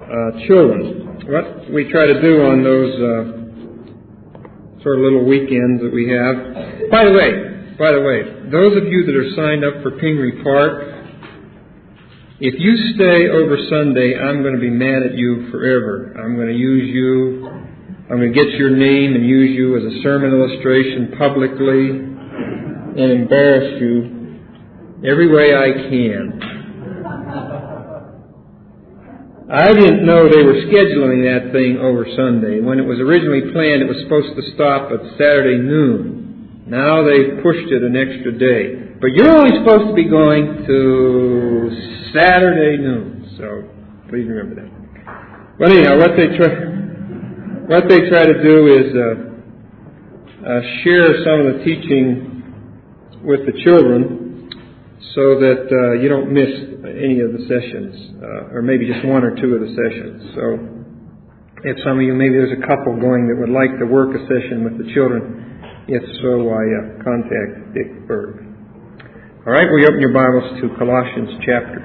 children. What we try to do on those sort of little weekends that we have. By the way, those of you that are signed up for Pingree Park, if you stay over Sunday, I'm going to be mad at you forever. I'm going to use you. I'm going to get your name and use you as a sermon illustration publicly and embarrass you every way I can. I didn't know they were scheduling that thing over Sunday. When it was originally planned, it was supposed to stop at Saturday noon. Now they've pushed it an extra day. But you're only supposed to be going to Saturday noon. So please remember that. But anyhow, what they try to do is share some of the teaching with the children so that you don't miss any of the sessions, or maybe just one or two of the sessions. So if some of you, maybe there's a couple going that would like to work a session with the children, if so, contact Dick Berg. All right, we open your Bibles to Colossians chapter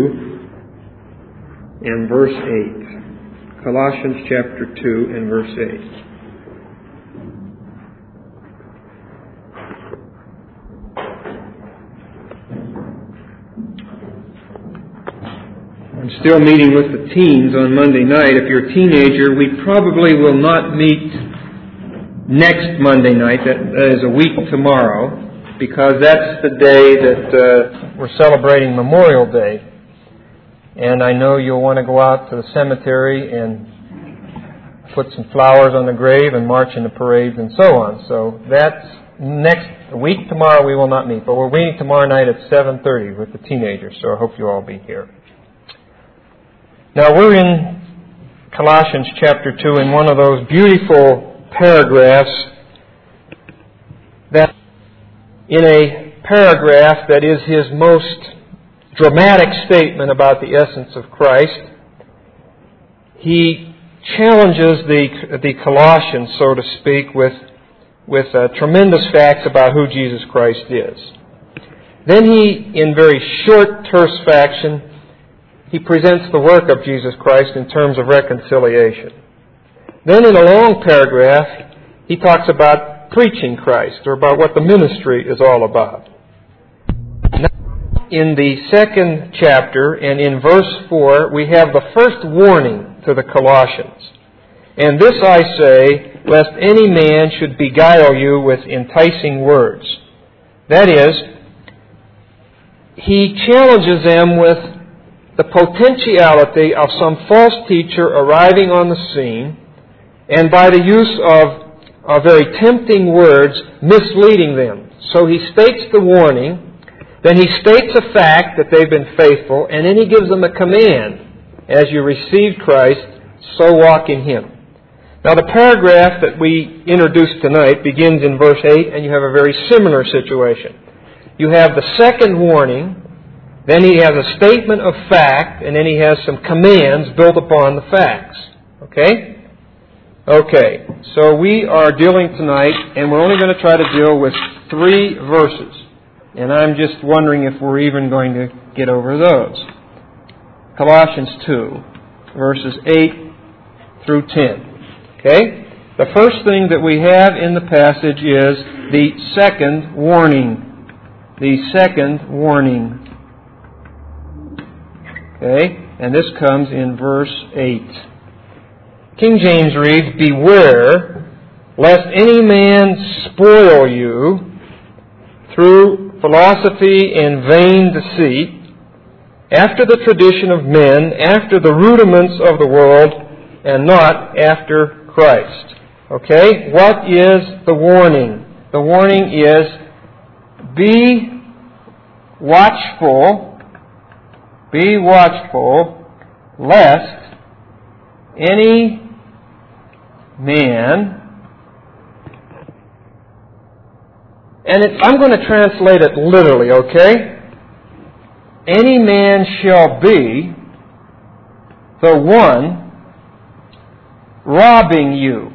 2 and verse 8. Colossians chapter 2 and verse 8. I'm still meeting with the teens on Monday night. If you're a teenager, we probably will not meet next Monday night. That is a week tomorrow, because that's the day that we're celebrating Memorial Day. And I know you'll want to go out to the cemetery and put some flowers on the grave and march in the parades and so on. So that's a week tomorrow we will not meet. But we're meeting tomorrow night at 7:30 with the teenagers, so I hope you'll all be here. Now we're in Colossians chapter 2 in one of those beautiful paragraphs that in a paragraph that is his most dramatic statement about the essence of Christ, he challenges the Colossians, so to speak, with tremendous facts about who Jesus Christ is. Then he, in very short, terse fashion, he presents the work of Jesus Christ in terms of reconciliation. Then in a long paragraph, he talks about preaching Christ, or about what the ministry is all about. Now, in the second chapter, and in verse 4, we have the first warning to the Colossians. And this I say, lest any man should beguile you with enticing words. That is, he challenges them with the potentiality of some false teacher arriving on the scene, and by the use of very tempting words, misleading them. So he states the warning, then he states a fact that they've been faithful, and then he gives them a command. As you received Christ, so walk in Him. Now the paragraph that we introduced tonight begins in verse 8, and you have a very similar situation. You have the second warning, then he has a statement of fact, and then he has some commands built upon the facts. Okay? Okay, so we are dealing tonight, and we're only going to try to deal with 3 verses. And I'm just wondering if we're even going to get over those. Colossians 2, verses 8 through 10. Okay? The first thing that we have in the passage is the second warning. The second warning. Okay? And this comes in verse 8. King James reads, "Beware, lest any man spoil you through philosophy and vain deceit, after the tradition of men, after the rudiments of the world, and not after Christ." Okay? What is the warning? The warning is, be watchful, lest any man, and I'm going to translate it literally, okay? Any man shall be the one robbing you.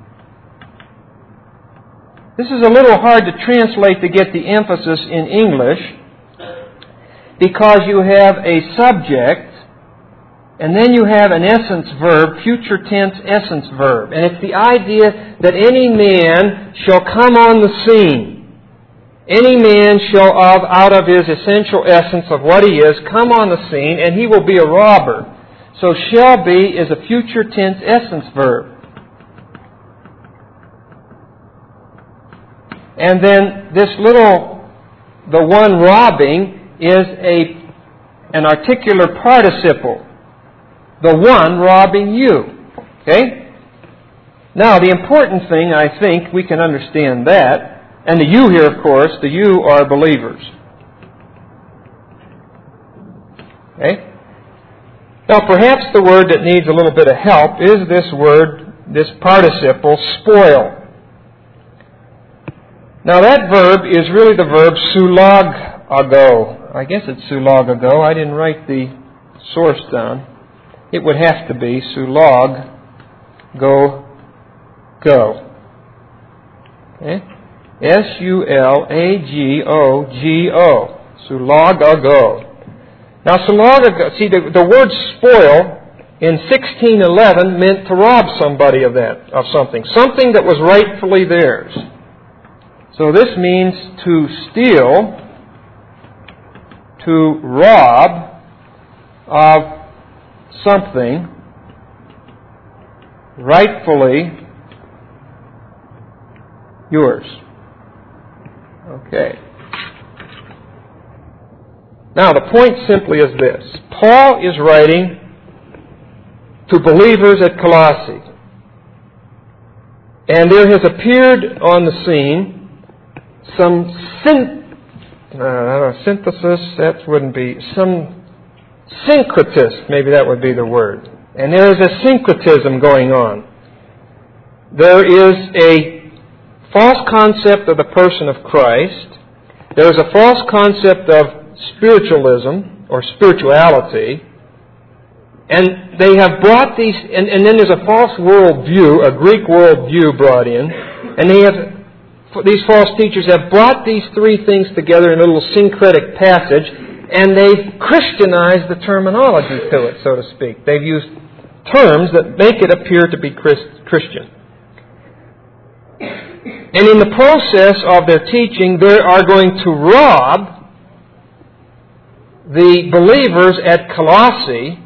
This is a little hard to translate to get the emphasis in English, because you have a subject And then you have an essence verb, future tense essence verb. And it's the idea that any man shall come on the scene. Any man shall, out of his essential essence of what he is, come on the scene, and he will be a robber. So shall be is a future tense essence verb. And then this the one robbing, is an articular participle. The one robbing you. Okay? Now, the important thing, I think, we can understand that. And the you here, of course, the you are believers. Okay? Now, perhaps the word that needs a little bit of help is this word, this participle, spoil. Now, that verb is really the verb sulagago. I guess it's sulagago. I didn't write the source down. It would have to be sulag, go. Okay? S-U-L-A-G-O-G-O. Sulagago. Now, sulagago, see, the word spoil in 1611 meant to rob somebody of something. Something that was rightfully theirs. So this means to steal, to rob of something rightfully yours. Okay. Now, the point simply is this. Paul is writing to believers at Colossae. And there has appeared on the scene some synthesis, that wouldn't be, some syncretism, maybe that would be the word. And there is a syncretism going on. There is a false concept of the person of Christ. There is a false concept of spiritualism or spirituality. And they have brought these, and then there's a false worldview, a Greek worldview brought in. And these false teachers have brought these three things together in a little syncretic passage, and they've Christianized the terminology to it, so to speak. They've used terms that make it appear to be Christian. And in the process of their teaching, they are going to rob the believers at Colossae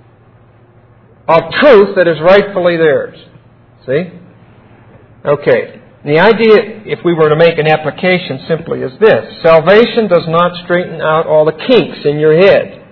of truth that is rightfully theirs. See? Okay. The idea, if we were to make an application, simply is this. Salvation does not straighten out all the kinks in your head.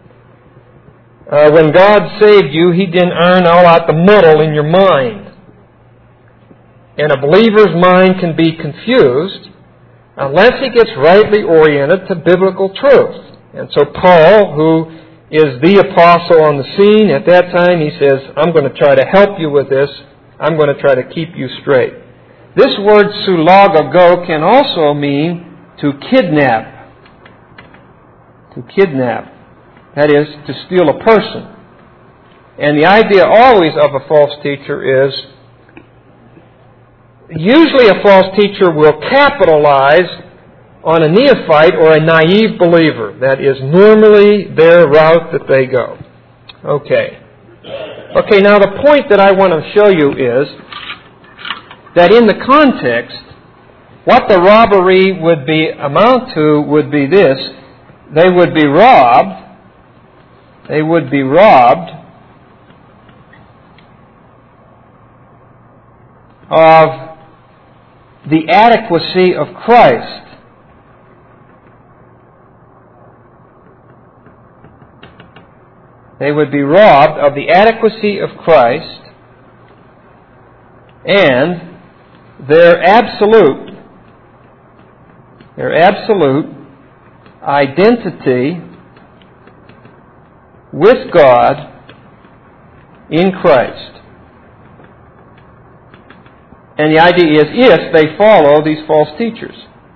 When God saved you, He didn't iron all out the muddle in your mind. And a believer's mind can be confused unless he gets rightly oriented to biblical truth. And so Paul, who is the apostle on the scene at that time, he says, I'm going to try to help you with this. I'm going to try to keep you straight. This word sulagago can also mean to kidnap. To kidnap. That is, to steal a person. And the idea always of a false teacher is, usually a false teacher will capitalize on a neophyte or a naive believer. That is normally their route that they go. Okay. Okay, now the point that I want to show you is that in the context, what the robbery would amount to would be this. They would be robbed of the adequacy of Christ. They would be robbed of the adequacy of Christ and their absolute identity with God in Christ. And the idea is if they follow these false teachers.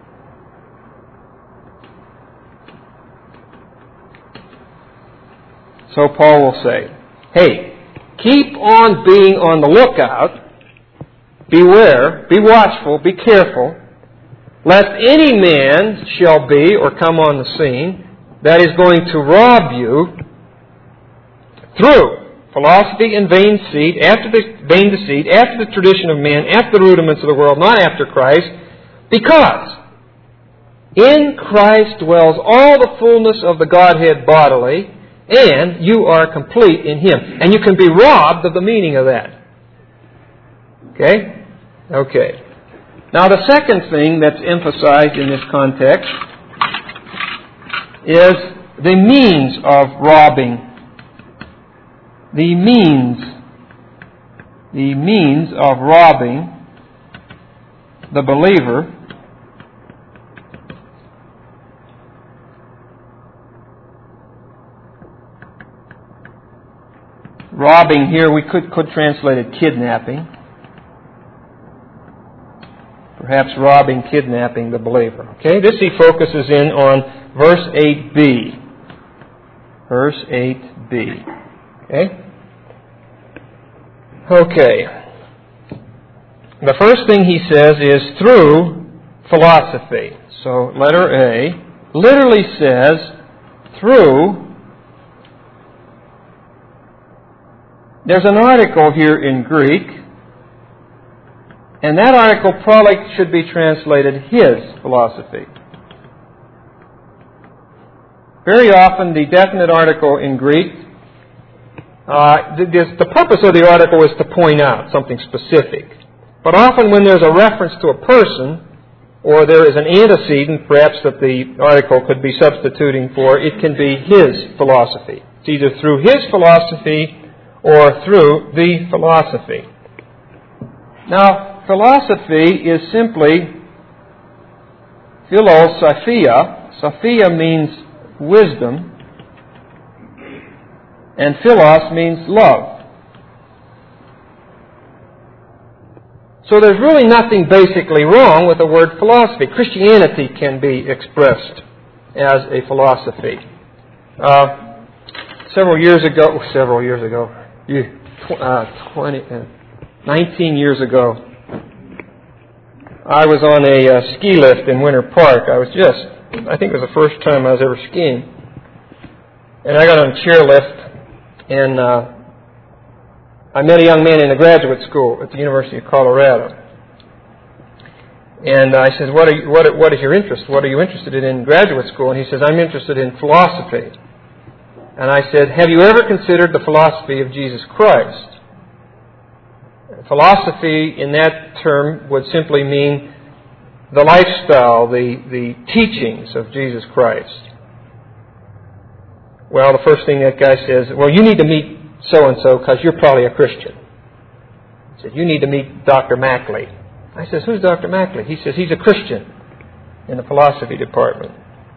So Paul will say, hey, keep on being on the lookout. Beware, be watchful, be careful, lest any man shall be, or come on the scene, that is going to rob you Through philosophy and vain deceit, after the tradition of men, after the rudiments of the world, not after Christ, because in Christ dwells all the fullness of the Godhead bodily, and you are complete in Him. And you can be robbed of the meaning of that. Okay? Okay. Now the second thing that's emphasized in this context is the means of robbing. The means of robbing the believer robbing here, we could translate it kidnapping. Perhaps robbing, kidnapping the believer. Okay, this he focuses in on verse 8b. Verse 8b. Okay? Okay. The first thing he says is through philosophy. So letter A literally says through. There's an article here in Greek, and that article probably should be translated his philosophy. Very often the definite article in Greek, the purpose of the article is to point out something specific. But often when there's a reference to a person, or there is an antecedent perhaps that the article could be substituting for, it can be his philosophy. It's either through his philosophy or through the philosophy. Now, philosophy is simply philosophia. Sophia means wisdom, and philos means love. So there's really nothing basically wrong with the word philosophy. Christianity can be expressed as a philosophy. 19 years ago, I was on a ski lift in Winter Park. I think it was the first time I was ever skiing. And I got on a chairlift, and I met a young man in a graduate school at the University of Colorado. And I said, what is your interest? What are you interested in graduate school? And he says, I'm interested in philosophy. And I said, have you ever considered the philosophy of Jesus Christ? Philosophy in that term would simply mean the lifestyle, the teachings of Jesus Christ. Well, the first thing that guy says, well, you need to meet so-and-so because you're probably a Christian. He said, you need to meet Dr. Mackley. I said, who's Dr. Mackley? He says, he's a Christian in the philosophy department.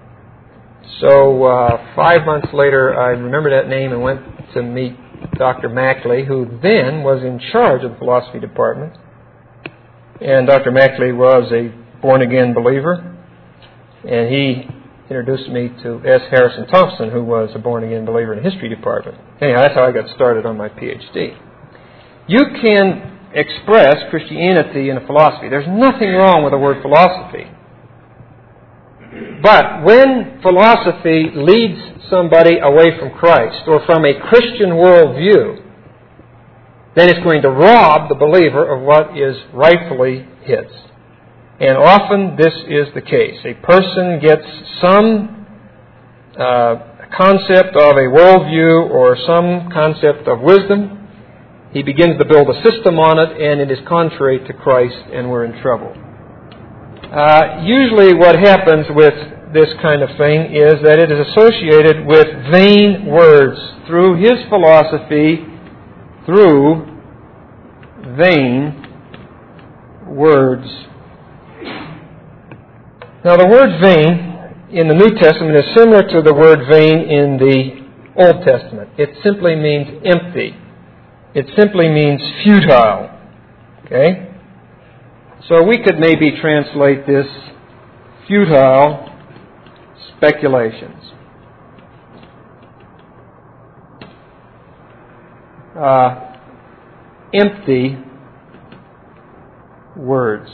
So 5 months later, I remembered that name and went to meet Dr. Mackley, who then was in charge of the philosophy department. And Dr. Mackley was a born-again believer, and he introduced me to S. Harrison Thompson, who was a born-again believer in the history department. Anyhow, that's how I got started on my PhD. You can express Christianity in a philosophy. There's nothing wrong with the word philosophy. But when philosophy leads somebody away from Christ or from a Christian worldview, then it's going to rob the believer of what is rightfully his. And often this is the case. A person gets some concept of a worldview or some concept of wisdom. He begins to build a system on it, and it is contrary to Christ, and we're in trouble. Usually what happens with this kind of thing is that it is associated with vain words. Through his philosophy, through vain words. Now the word vain in the New Testament is similar to the word vain in the Old Testament. It simply means empty. It simply means futile. Okay? So we could maybe translate this futile speculations. Empty words.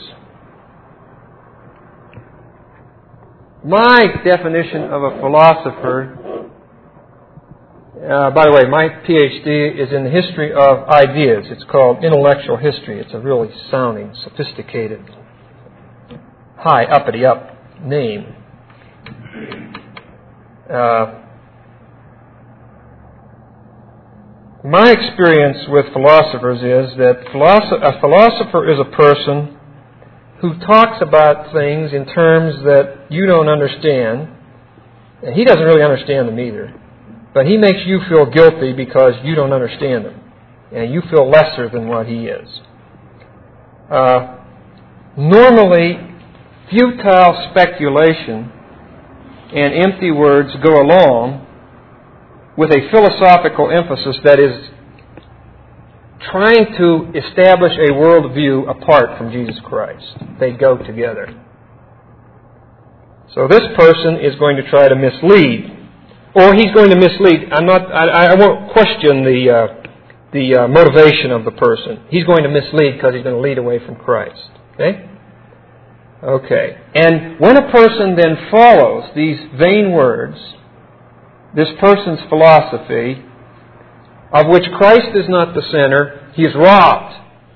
My definition of a philosopher By the way, my PhD is in the history of ideas. It's called intellectual history. It's a really sounding, sophisticated, high, uppity-up name. My experience with philosophers is that a philosopher is a person who talks about things in terms that you don't understand, and he doesn't really understand them either. But he makes you feel guilty because you don't understand him, and you feel lesser than what he is. Normally, futile speculation and empty words go along with a philosophical emphasis that is trying to establish a worldview apart from Jesus Christ. They go together. So this person is going to try to mislead. Or he's going to mislead. I won't question the motivation of the person. He's going to mislead because he's going to lead away from Christ. Okay? Okay. And when a person then follows these vain words, this person's philosophy, of which Christ is not the center, he is robbed.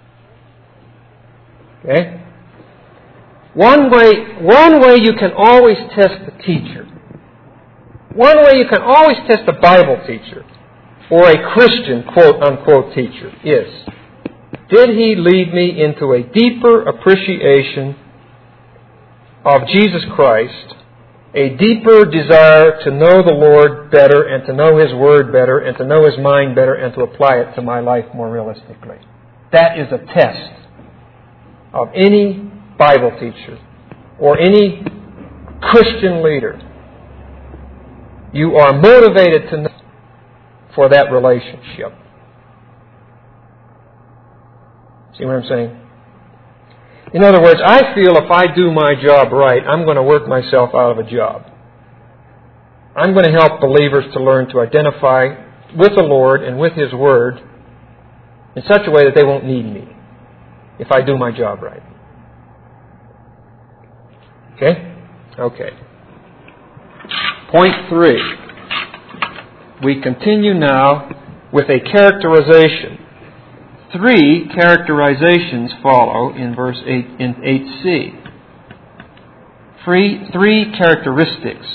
Okay? One way you can always test the teacher. One way you can always test a Bible teacher or a Christian quote-unquote teacher is, did he lead me into a deeper appreciation of Jesus Christ, a deeper desire to know the Lord better and to know His Word better and to know His mind better and to apply it to my life more realistically? That is a test of any Bible teacher or any Christian leader. You are motivated to know for that relationship. See what I'm saying? In other words, I feel if I do my job right, I'm going to work myself out of a job. I'm going to help believers to learn to identify with the Lord and with His Word in such a way that they won't need me if I do my job right. Okay? Okay. Point 3. We continue now with a characterization. 3 characterizations follow in verse 8 in 8c. 3 characteristics.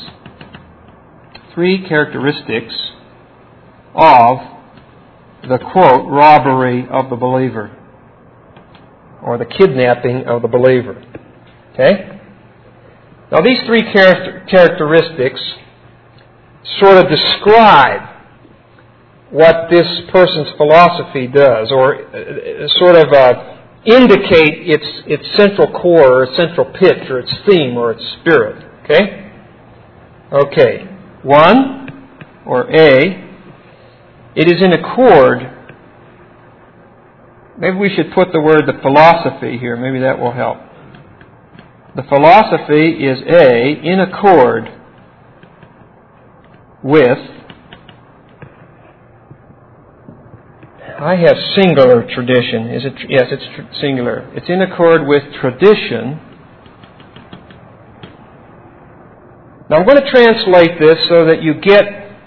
3 characteristics of the, quote, robbery of the believer, or the kidnapping of the believer. Okay? Now these 3 characteristics sort of describe what this person's philosophy does, or sort of indicate its central core, or its central pitch, or its theme, or its spirit. Okay? Okay. 1, or A, it is in accord. Maybe we should put the word the philosophy here. Maybe that will help. The philosophy is A, in accord with, I have singular tradition. Is it? Yes, it's singular. It's in accord with tradition. Now I'm going to translate this so that you get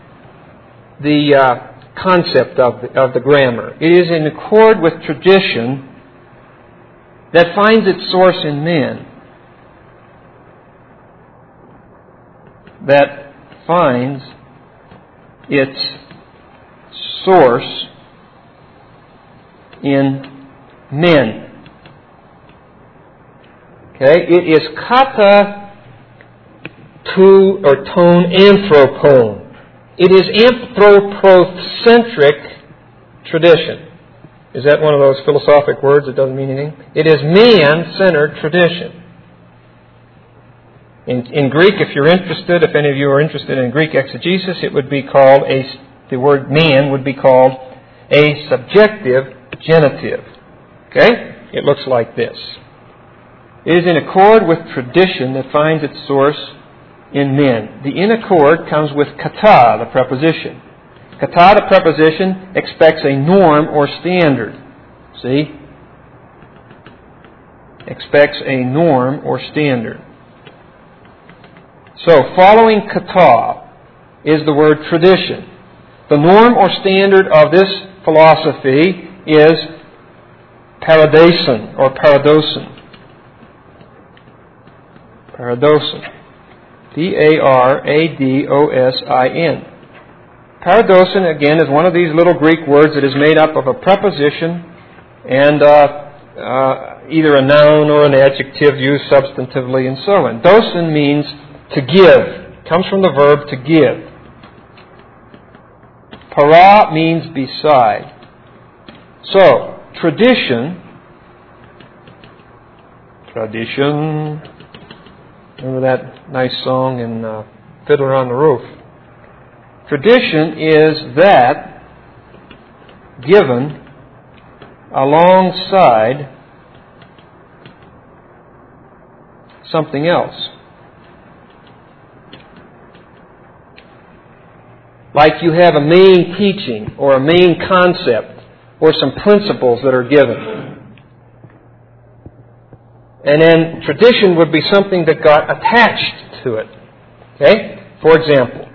the concept of the grammar. It is in accord with tradition that finds its source in men. That finds its source in men. Okay? It is kata to or tone anthropon. It is anthropocentric tradition. Is that one of those philosophic words that doesn't mean anything? It is man-centered tradition. In Greek, if you're interested, if any of you are interested in Greek exegesis, it would be called the word man would be called a subjective genitive. Okay? It looks like this. It is in accord with tradition that finds its source in men. The in accord comes with kata, the preposition. Kata, the preposition, expects a norm or standard. See? Expects a norm or standard. So, following kata is the word tradition. The norm or standard of this philosophy is paradoson or paradoson. Paradoson. Paradosin. Paradoson, again, is one of these little Greek words that is made up of a preposition and either a noun or an adjective used substantively and so on. Doson means to give. It comes from the verb to give. Para means beside. So, tradition, remember that nice song in Fiddler on the Roof? Tradition is that given alongside something else. Like you have a main teaching or a main concept or some principles that are given. And then tradition would be something that got attached to it. Okay? For example,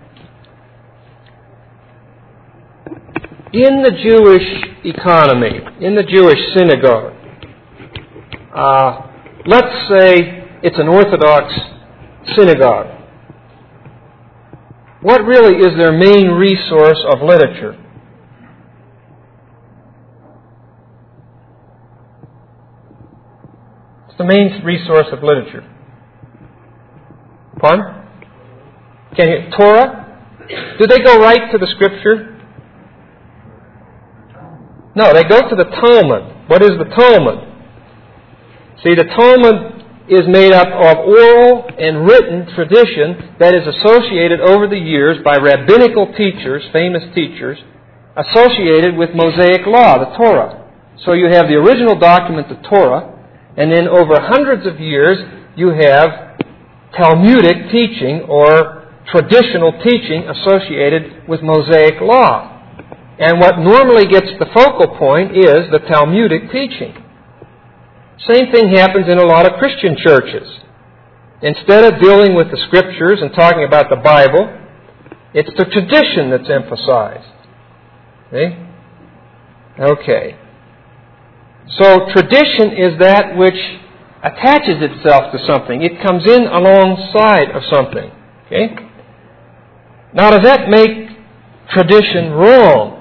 in the Jewish economy, in the Jewish synagogue, let's say it's an Orthodox synagogue. What really is their main resource of literature? It's the main resource of literature. Pardon? Torah? Do they go right to the Scripture? No, they go to the Talmud. What is the Talmud? See, the Talmud is made up of oral and written tradition that is associated over the years by rabbinical teachers, famous teachers, associated with Mosaic law, the Torah. So you have the original document, the Torah, and then over hundreds of years you have Talmudic teaching or traditional teaching associated with Mosaic law. And what normally gets the focal point is the Talmudic teaching. Same thing happens in a lot of Christian churches. Instead of dealing with the Scriptures and talking about the Bible, it's the tradition that's emphasized. Okay. So tradition is that which attaches itself to something. It comes in alongside of something. Okay? Now, does that make tradition wrong?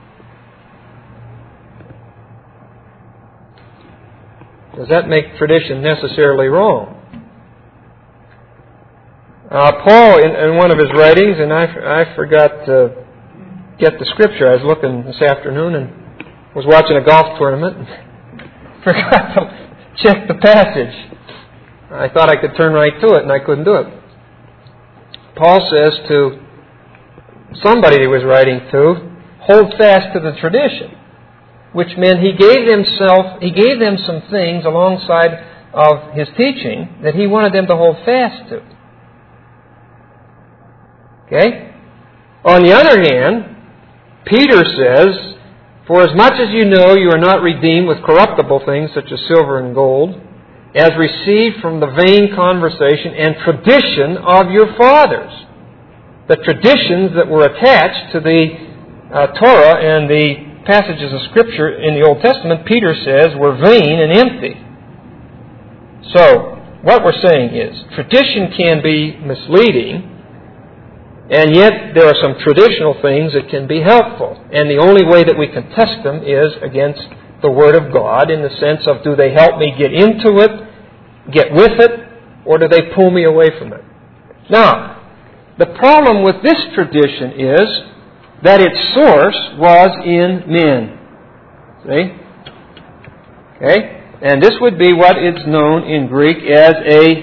Does that make tradition necessarily wrong? Paul, in one of his writings, and I forgot to get the scripture. I was looking this afternoon and was watching a golf tournament and forgot to check the passage. I thought I could turn right to it, and I couldn't do it. Paul says to somebody he was writing to, hold fast to the tradition. Which meant he gave them some things alongside of his teaching that he wanted them to hold fast to. Okay? On the other hand, Peter says, for as much as you know you are not redeemed with corruptible things such as silver and gold, as received from the vain conversation and tradition of your fathers. The traditions that were attached to the Torah and the passages of Scripture in the Old Testament, Peter says, were vain and empty. So, what we're saying is, tradition can be misleading, and yet there are some traditional things that can be helpful. And the only way that we can test them is against the Word of God, in the sense of, do they help me get into it, get with it, or do they pull me away from it? Now, the problem with this tradition is that its source was in men. See? Okay? And this would be what is known in Greek as a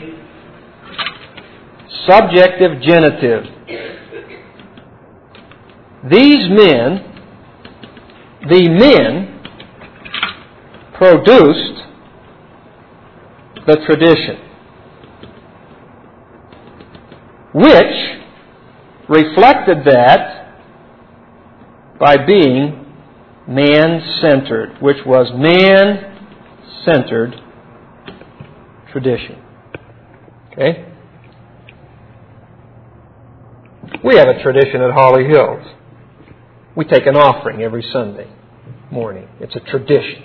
subjective genitive. These men, the men, produced the tradition, which reflected that by being man-centered, which was man-centered tradition. Okay? We have a tradition at Holly Hills. we take an offering every Sunday morning. It's a tradition.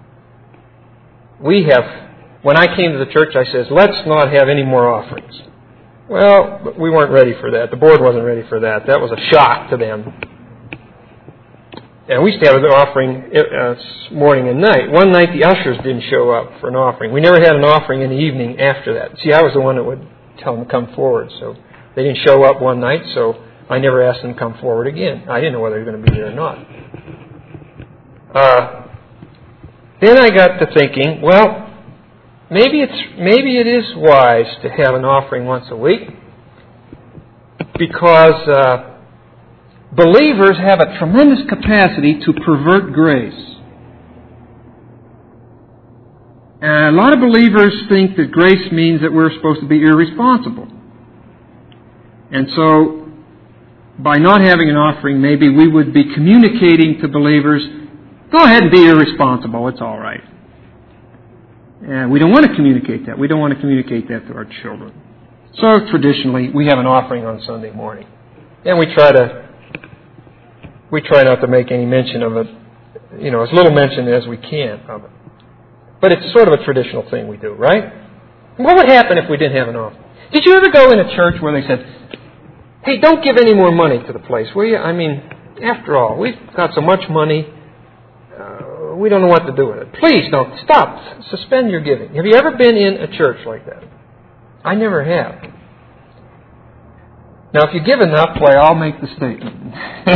When I came to the church, I says, let's not have any more offerings. Well, we weren't ready for that. The board wasn't ready for that. That was a shock to them. And we used to have an offering morning and night. One night the ushers didn't show up for an offering. We never had an offering in the evening after that. See, I was the one that would tell them to come forward. So they didn't show up one night, so I never asked them to come forward again. I didn't know whether they were going to be there or not. Then I got to thinking, well, maybe it is wise to have an offering once a week, because believers have a tremendous capacity to pervert grace. And a lot of believers think that grace means that we're supposed to be irresponsible. And so, by not having an offering, maybe we would be communicating to believers, go ahead and be irresponsible, it's all right. And we don't want to communicate that. We don't want to communicate that to our children. So, traditionally, we have an offering on Sunday morning. And we try not to make any mention of it, as little mention as we can of it. But it's sort of a traditional thing we do, right? What would happen if we didn't have an offering? Did you ever go in a church where they said, hey, don't give any more money to the place, will you? I mean, after all, we've got so much money, we don't know what to do with it. Please don't. Stop. Suspend your giving. Have you ever been in a church like that? I never have. Now, if you give enough, why, I'll make the statement.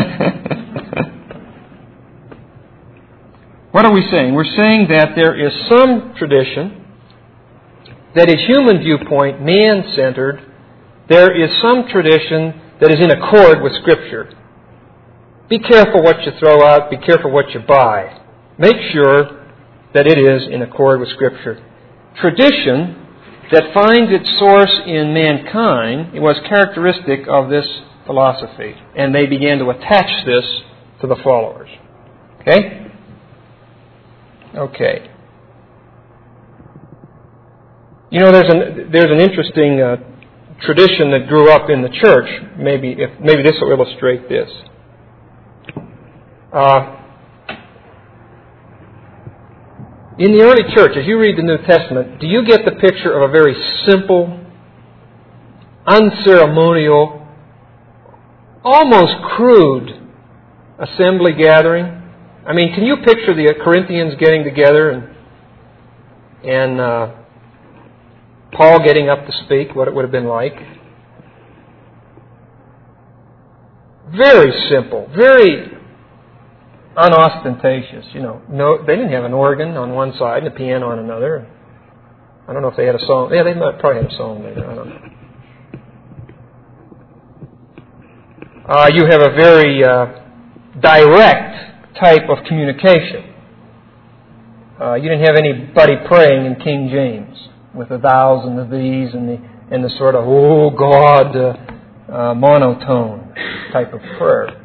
What are we saying? We're saying that there is some tradition that is human viewpoint, man-centered. There is some tradition that is in accord with Scripture. Be careful what you throw out. Be careful what you buy. Make sure that it is in accord with Scripture. Tradition that finds its source in mankind was characteristic of this philosophy, and they began to attach this to the followers. Okay? Okay. There's an interesting tradition that grew up in the church. Maybe this will illustrate this. In the early church, as you read the New Testament, do you get the picture of a very simple, unceremonial, almost crude assembly gathering? I mean, can you picture the Corinthians getting together and Paul getting up to speak, what it would have been like? Very simple, very unostentatious. No, they didn't have an organ on one side and a piano on another. I don't know if they had a song. Yeah, they might probably had a song later. I don't know. You have a very direct type of communication. You didn't have anybody praying in King James with the thous and the these and the sort of, oh God, monotone type of prayer.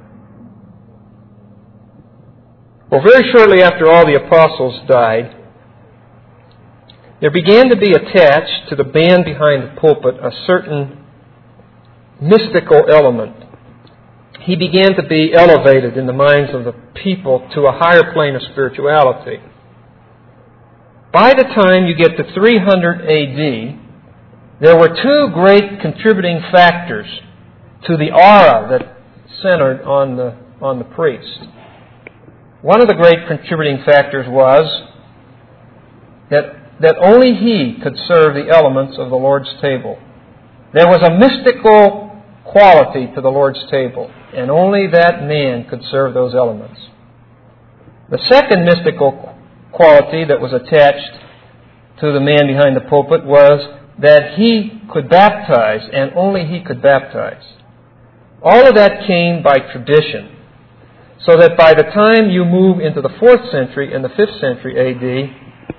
Well, very shortly after all the apostles died, there began to be attached to the man behind the pulpit a certain mystical element. He began to be elevated in the minds of the people to a higher plane of spirituality. By the time you get to 300 A.D., there were two great contributing factors to the aura that centered on the priest. One of the great contributing factors was that only he could serve the elements of the Lord's table. There was a mystical quality to the Lord's table, and only that man could serve those elements. The second mystical quality that was attached to the man behind the pulpit was that he could baptize, and only he could baptize. All of that came by tradition. So that by the time you move into the 4th century and the 5th century A.D.,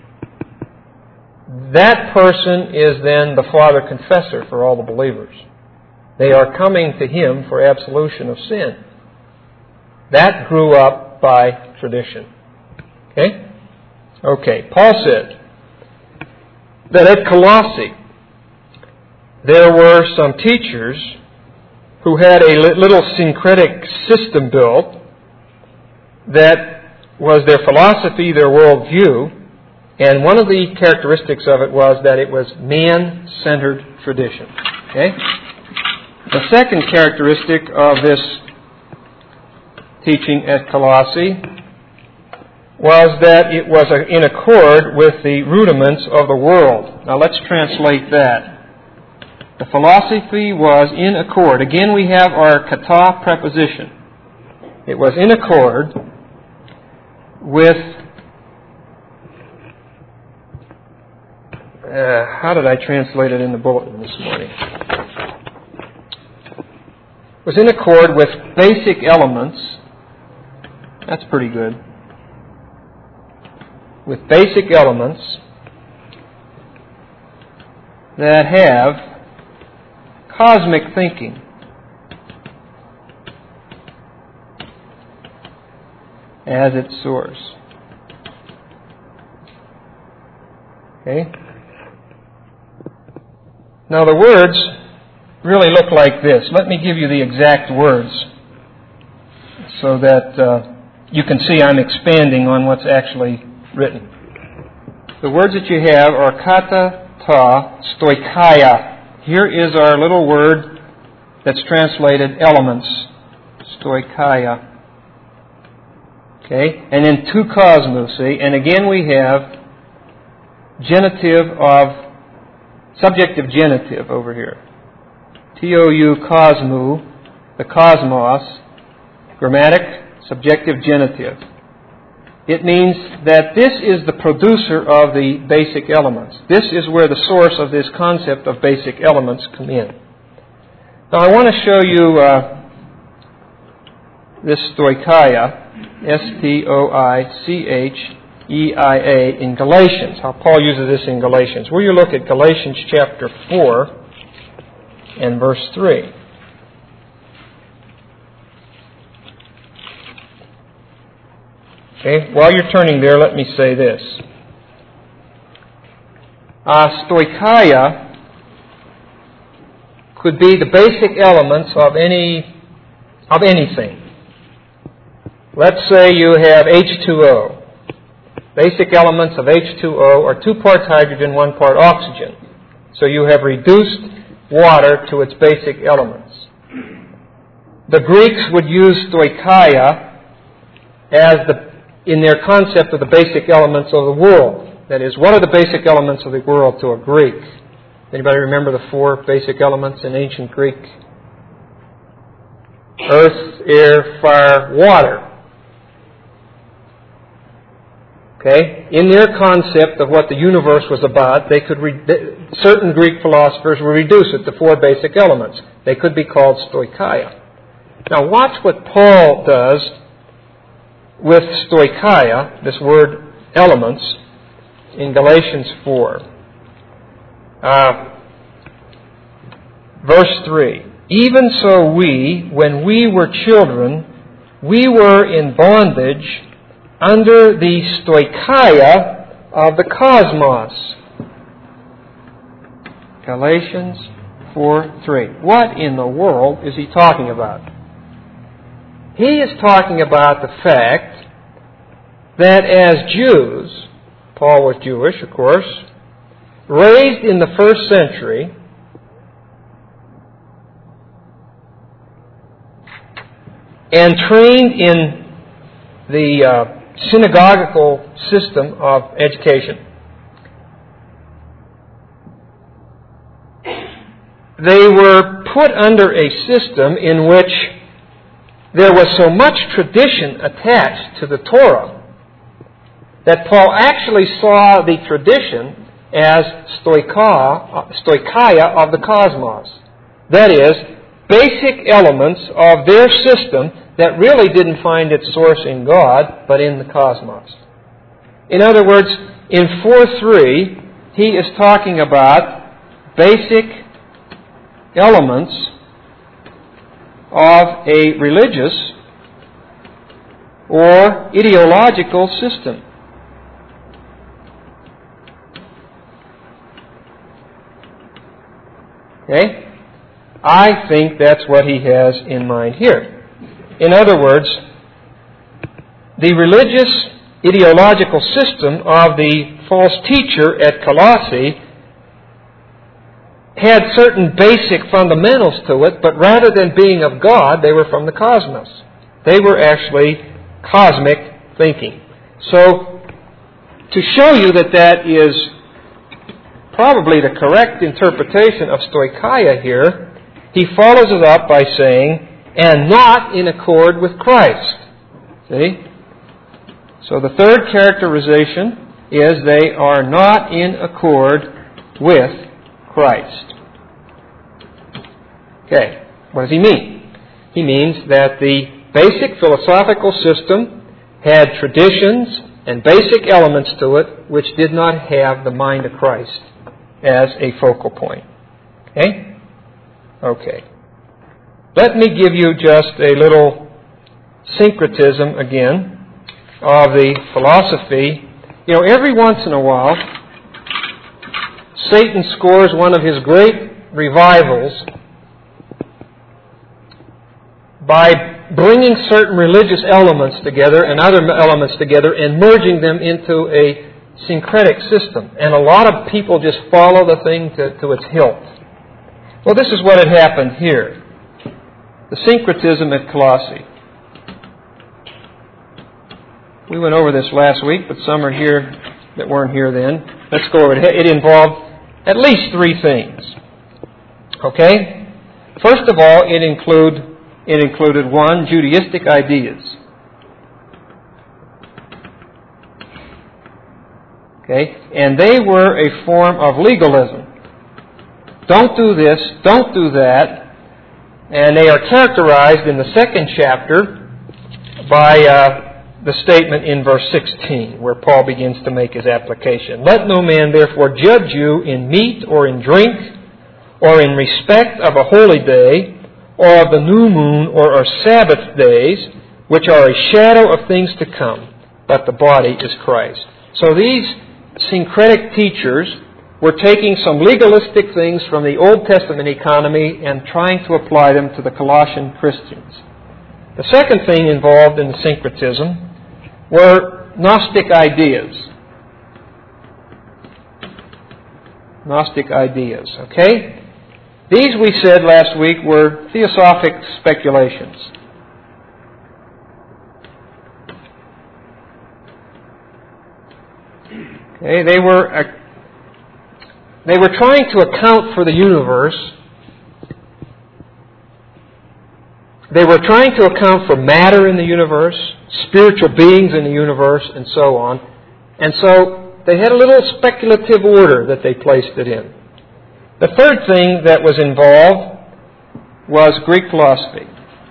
that person is then the father confessor for all the believers. They are coming to him for absolution of sin. That grew up by tradition. Okay? Okay. Paul said that at Colossae there were some teachers who had a little syncretic system built that was their philosophy, their worldview, and one of the characteristics of it was that it was man-centered tradition. Okay? The second characteristic of this teaching at Colossae was that it was in accord with the rudiments of the world. Now let's translate that. The philosophy was in accord. Again, we have our kata preposition. It was in accord with, how did I translate it in the bulletin this morning? It was in accord with basic elements. That's pretty good. With basic elements that have cosmic thinking. As its source. Okay? Now the words really look like this. Let me give you the exact words so that you can see I'm expanding on what's actually written. The words that you have are kata, ta, stoikaya. Here is our little word that's translated elements, stoikaya. Okay, and then tu cosmos, see, and again we have subjective genitive over here. Tou cosmu, the cosmos, grammatic, subjective genitive. It means that this is the producer of the basic elements. This is where the source of this concept of basic elements come in. Now I want to show you this stoikaya, S-T-O-I-C-H-E-I-A, in Galatians. How Paul uses this in Galatians. Will you look at Galatians chapter 4 and verse 3. Okay, while you're turning there, let me say this. Stoikaya could be the basic elements of anything. Let's say you have H2O. Basic elements of H2O are 2 parts hydrogen, 1 part oxygen. So you have reduced water to its basic elements. The Greeks would use stoikaya in their concept of the basic elements of the world. That is, what are the basic elements of the world to a Greek? Anybody remember the 4 basic elements in ancient Greek? Earth, air, fire, water. Okay? In their concept of what the universe was about, certain Greek philosophers would reduce it to 4 basic elements. They could be called stoikaya. Now watch what Paul does with stoikaya, this word elements, in Galatians 4. Verse 3. Even so we, when we were children, we were in bondage under the stoikaya of the cosmos. Galatians 4:3. What in the world is he talking about? He is talking about the fact that as Jews, Paul was Jewish, of course, raised in the first century, and trained in the synagogical system of education, they were put under a system in which there was so much tradition attached to the Torah that Paul actually saw the tradition as stoikaya of the cosmos. That is, basic elements of their system that really didn't find its source in God, but in the cosmos. In other words, in 4:3, he is talking about basic elements of a religious or ideological system. Okay? I think that's what he has in mind here. In other words, the religious ideological system of the false teacher at Colossae had certain basic fundamentals to it, but rather than being of God, they were from the cosmos. They were actually cosmic thinking. So, to show you that that is probably the correct interpretation of stoicheia here, he follows it up by saying, and not in accord with Christ. See? So the third characterization is they are not in accord with Christ. Okay, what does he mean? He means that the basic philosophical system had traditions and basic elements to it which did not have the mind of Christ as a focal point. Okay? Okay. Let me give you just a little syncretism again of the philosophy. You know, every once in a while, Satan scores one of his great revivals by bringing certain religious elements together and other elements together and merging them into a syncretic system. And a lot of people just follow the thing to its hilt. Well, this is what had happened here. The syncretism at Colossae. We went over this last week, but some are here that weren't here then. Let's go over it. It involved at least three things. Okay? First of all, it included one, Judaistic ideas. Okay? And they were a form of legalism. Don't do this, don't do that. And they are characterized in the second chapter by the statement in verse 16, where Paul begins to make his application. Let no man therefore judge you in meat or in drink, or in respect of a holy day, or of the new moon, or Sabbath days, which are a shadow of things to come, but the body is Christ. So these syncretic teachers were taking some legalistic things from the Old Testament economy and trying to apply them to the Colossian Christians. The second thing involved in the syncretism were Gnostic ideas. Gnostic ideas, okay? These, we said last week, were theosophic speculations. Okay, they were trying to account for the universe. They were trying to account for matter in the universe, spiritual beings in the universe, and so on. And so they had a little speculative order that they placed it in. The third thing that was involved was Greek philosophy.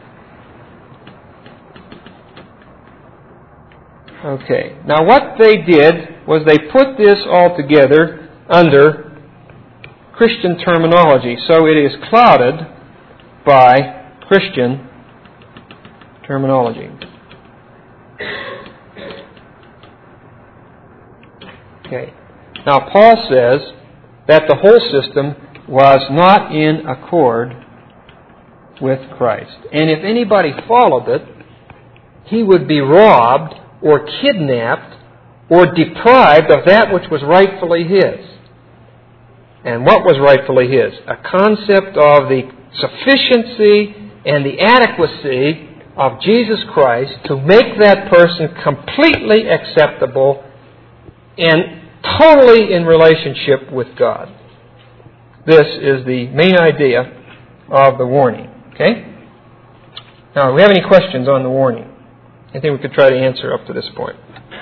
Okay. Now what they did was they put this all together under Christian terminology. So it is clouded by Christian terminology. Okay. Now Paul says that the whole system was not in accord with Christ. And if anybody followed it, he would be robbed or kidnapped or deprived of that which was rightfully his. And what was rightfully his? A concept of the sufficiency and the adequacy of Jesus Christ to make that person completely acceptable and totally in relationship with God. This is the main idea of the warning. Okay? Now, do we have any questions on the warning? I think we could try to answer up to this point.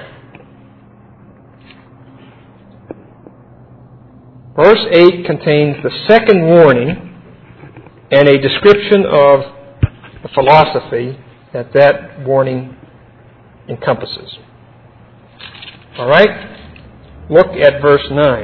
Verse 8 contains the second warning and a description of the philosophy that warning encompasses. All right? Look at verse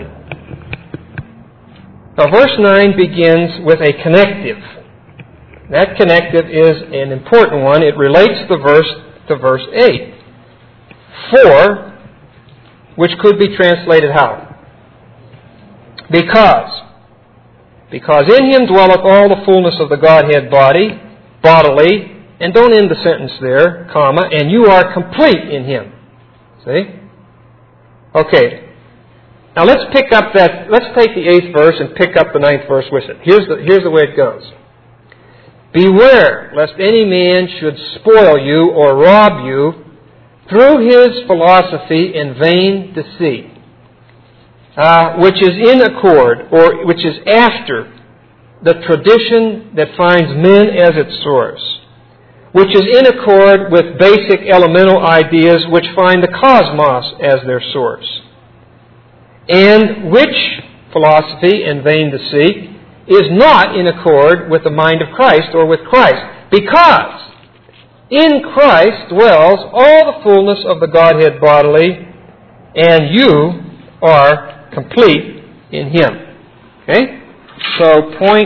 9. Now, verse 9 begins with a connective. That connective is an important one. It relates the verse to verse 8. For, which could be translated how? Because in Him dwelleth all the fullness of the Godhead bodily, and don't end the sentence there, comma, and you are complete in Him. See? Okay. Now let's take the 8th verse and pick up the 9th verse with it. Here's the way it goes. Beware lest any man should spoil you or rob you through his philosophy and vain deceit, which is in accord, or which is after the tradition that finds men as its source, which is in accord with basic elemental ideas which find the cosmos as their source, and which philosophy and vain deceit is not in accord with the mind of Christ or with Christ, because in Christ dwells all the fullness of the Godhead bodily, and you are complete in Him. Okay? So point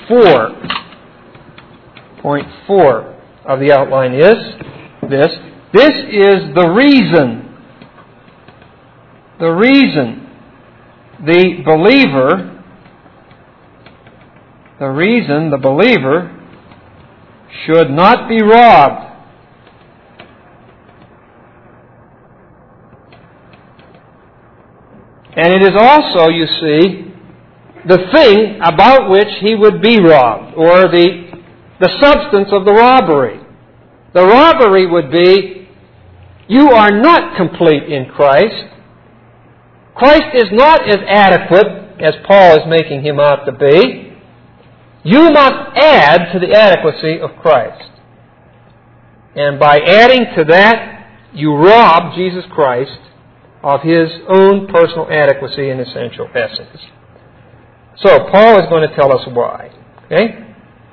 4 of the outline is this. This is the reason the believer should not be robbed. And it is also, you see, the thing about which he would be robbed, or the substance of the robbery. The robbery would be, you are not complete in Christ. Christ is not as adequate as Paul is making Him out to be. You must add to the adequacy of Christ. And by adding to that, you rob Jesus Christ of His own personal adequacy and essential essence. So, Paul is going to tell us why. Okay?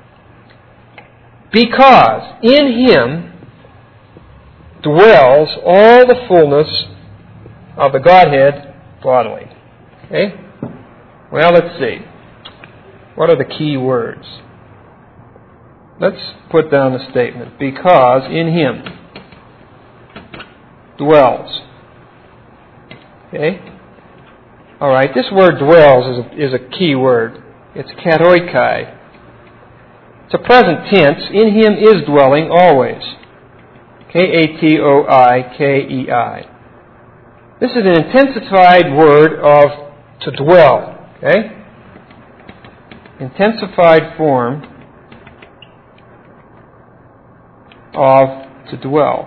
Because in Him dwells all the fullness of the Godhead bodily. Okay? Well, let's see. What are the key words? Let's put down the statement. Because in Him dwells. Okay? All right, this word dwells is a key word. It's katoikai. It's a present tense. In Him is dwelling always. K-A-T-O-I-K-E-I. This is an intensified word of to dwell. Okay? Intensified form of to dwell.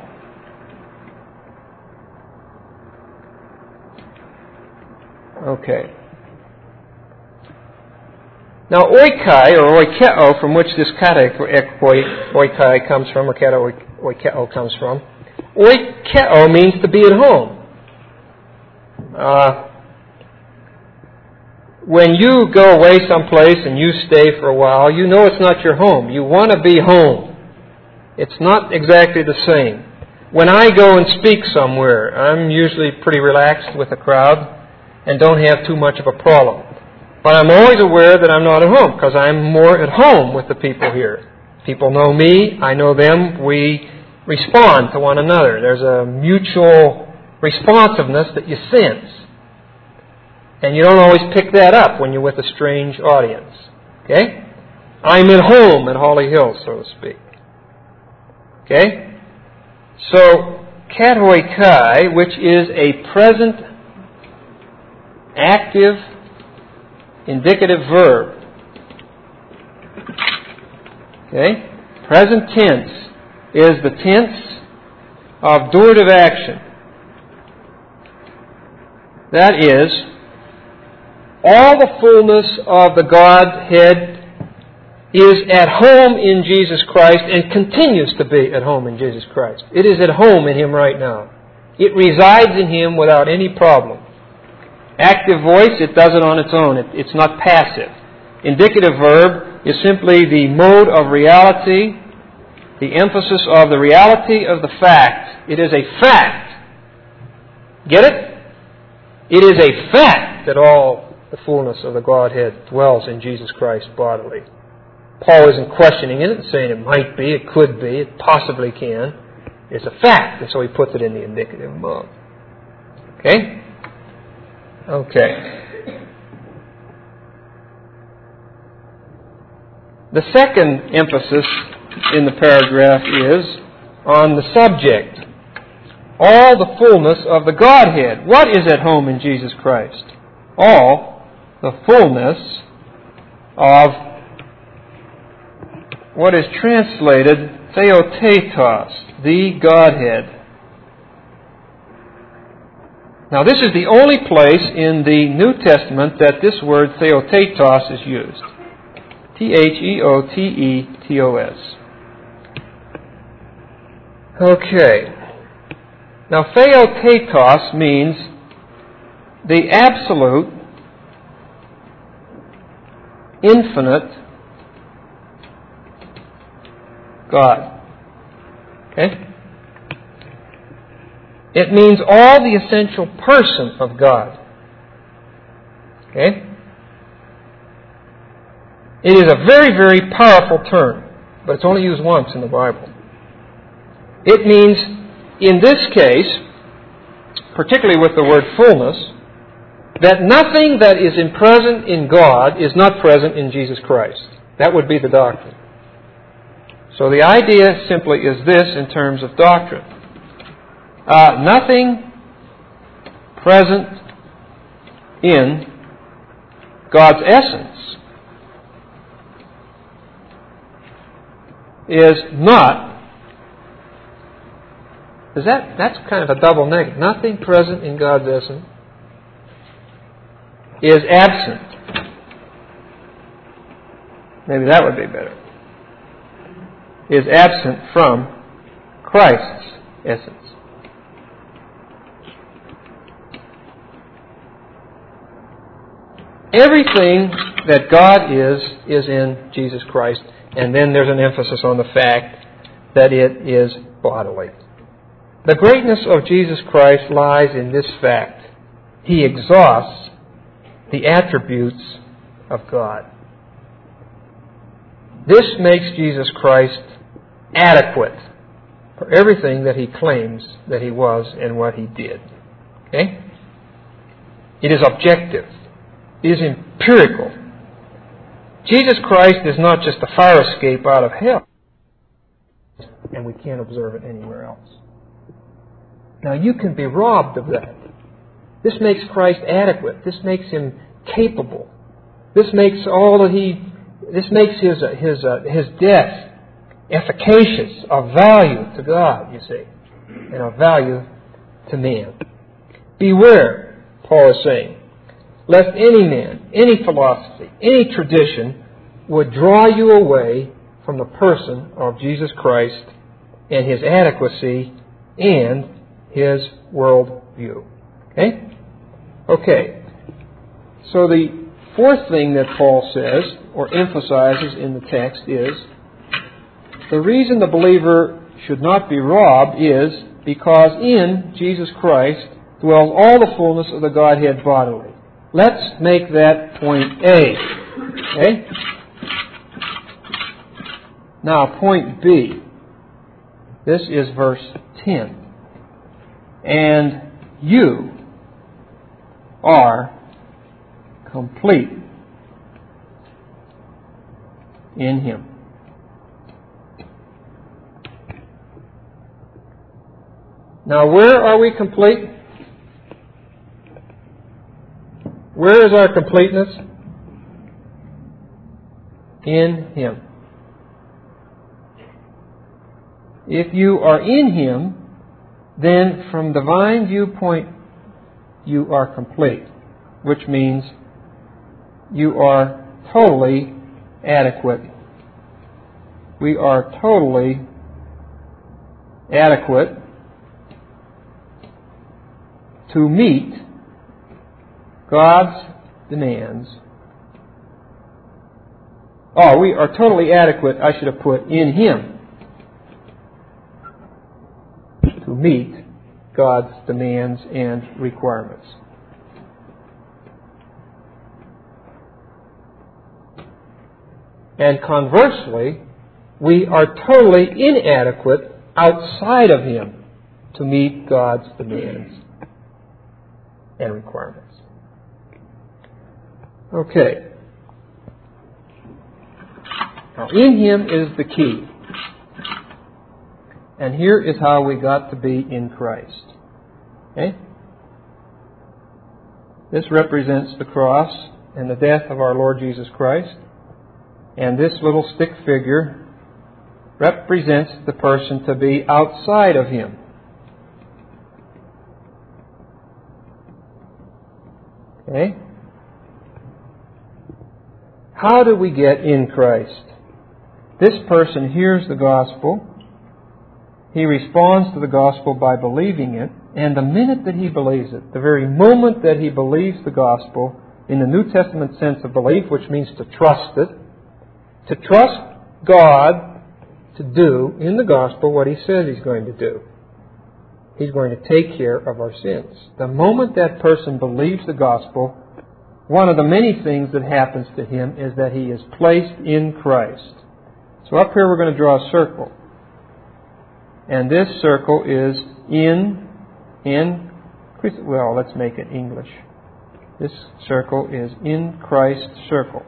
Okay. Now, oikai, or oikeo, from which this kata oikai comes from, or kata oikeo comes from, oikeo means to be at home. When you go away someplace and you stay for a while, you know it's not your home. You want to be home. It's not exactly the same. When I go and speak somewhere, I'm usually pretty relaxed with the crowd and don't have too much of a problem. But I'm always aware that I'm not at home because I'm more at home with the people here. People know me, I know them, we respond to one another. There's a mutual responsiveness that you sense. And you don't always pick that up when you're with a strange audience. Okay? I'm at home at Holly Hill, so to speak. Okay? So, katoikai, which is a present active indicative verb. Okay? Present tense is the tense of durative action. That is, all the fullness of the Godhead is at home in Jesus Christ and continues to be at home in Jesus Christ. It is at home in Him right now. It resides in Him without any problem. Active voice, it does it on its own. It's not passive. Indicative verb is simply the mode of reality, the emphasis of the reality of the fact. It is a fact. Get it? It is a fact that all the fullness of the Godhead dwells in Jesus Christ bodily. Paul isn't questioning it and saying it might be, it could be, it possibly can. It's a fact, and so he puts it in the indicative mode. Okay? Okay. The second emphasis in the paragraph is on the subject. All the fullness of the Godhead. What is at home in Jesus Christ? All the fullness of what is translated Theotetos, the Godhead. Now, this is the only place in the New Testament that this word Theotetos is used. Theotetos. Okay. Now, Theotetos means the absolute, infinite God. Okay? It means all the essential person of God. Okay? It is a very, very powerful term, but it's only used once in the Bible. It means, in this case, particularly with the word fullness, that nothing that is present in God is not present in Jesus Christ. That would be the doctrine. So the idea simply is this in terms of doctrine. Nothing present in God's essence is not. That's kind of a double negative. Nothing present in God's essence is absent. Maybe that would be better. Is absent from Christ's essence. Everything that God is in Jesus Christ, and then there's an emphasis on the fact that it is bodily. The greatness of Jesus Christ lies in this fact. He exhausts the attributes of God. This makes Jesus Christ adequate for everything that He claims that He was and what He did. Okay? It is objective. It is empirical. Jesus Christ is not just a fire escape out of hell, and we can't observe it anywhere else. Now, you can be robbed of that. This makes Christ adequate. This makes Him capable. This makes His death efficacious, of value to God, you see, and of value to man. Beware, Paul is saying, lest any man, any philosophy, any tradition would draw you away from the person of Jesus Christ and His adequacy and His worldview. Okay? Okay. So the fourth thing that Paul says, or emphasizes in the text, is the reason the believer should not be robbed is because in Jesus Christ dwells all the fullness of the Godhead bodily. Let's make that point A. Okay? Now, point B. This is verse 10. And you are complete in Him. Now, where are we complete? Where is our completeness? In Him. If you are in Him, then from divine viewpoint, you are complete, which means you are totally adequate. We are totally adequate to meet God's demands. We are totally adequate, I should have put, in Him to meet God's demands and requirements. And conversely, we are totally inadequate outside of Him to meet God's demands and requirements. Okay. Now, in Him is the key. And here is how we got to be in Christ. Okay? This represents the cross and the death of our Lord Jesus Christ. And this little stick figure represents the person to be outside of Him. Okay? How do we get in Christ? This person hears the gospel. He responds to the gospel by believing it. And the minute that he believes it, the very moment that he believes the gospel, in the New Testament sense of belief, which means to trust it, to trust God to do in the gospel what He says He's going to do. He's going to take care of our sins. The moment that person believes the gospel, one of the many things that happens to him is that he is placed in Christ. So up here we're going to draw a circle. And this circle is in Christ. Well, let's make it English. This circle is in Christ circle.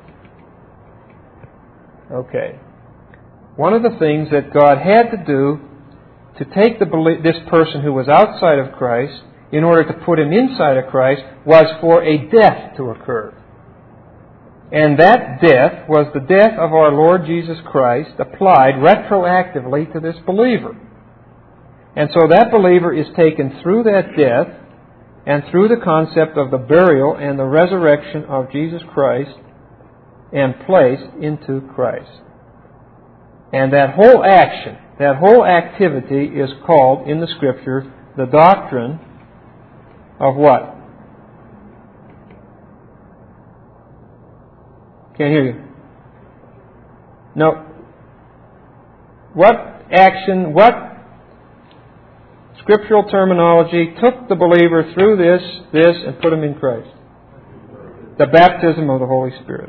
Okay. One of the things that God had to do to take this person who was outside of Christ in order to put him inside of Christ was for a death to occur. And that death was the death of our Lord Jesus Christ applied retroactively to this believer. And so that believer is taken through that death and through the concept of the burial and the resurrection of Jesus Christ and placed into Christ. And that whole action, that whole activity is called in the Scripture the doctrine of what? Can't hear you. No. What action, what scriptural terminology took the believer through this, and put him in Christ? The baptism of the Holy Spirit.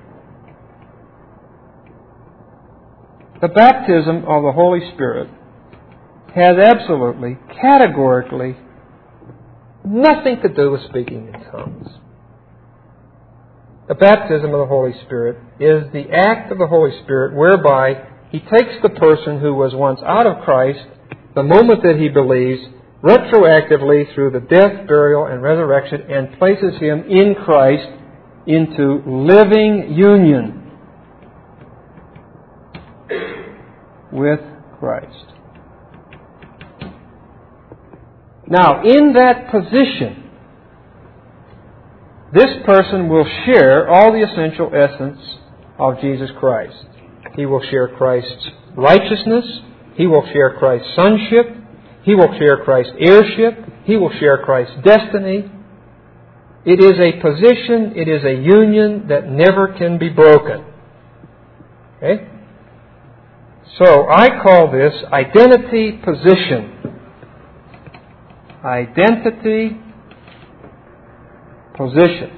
The baptism of the Holy Spirit has absolutely, categorically, nothing to do with speaking in tongues. The baptism of the Holy Spirit is the act of the Holy Spirit whereby He takes the person who was once out of Christ, the moment that he believes, retroactively through the death, burial, and resurrection, and places him in Christ into living union with Christ. Now, in that position, this person will share all the essential essence of Jesus Christ. He will share Christ's righteousness. He will share Christ's sonship. He will share Christ's heirship. He will share Christ's destiny. It is a position, it is a union that never can be broken. Okay? So I call this identity position. Identity position.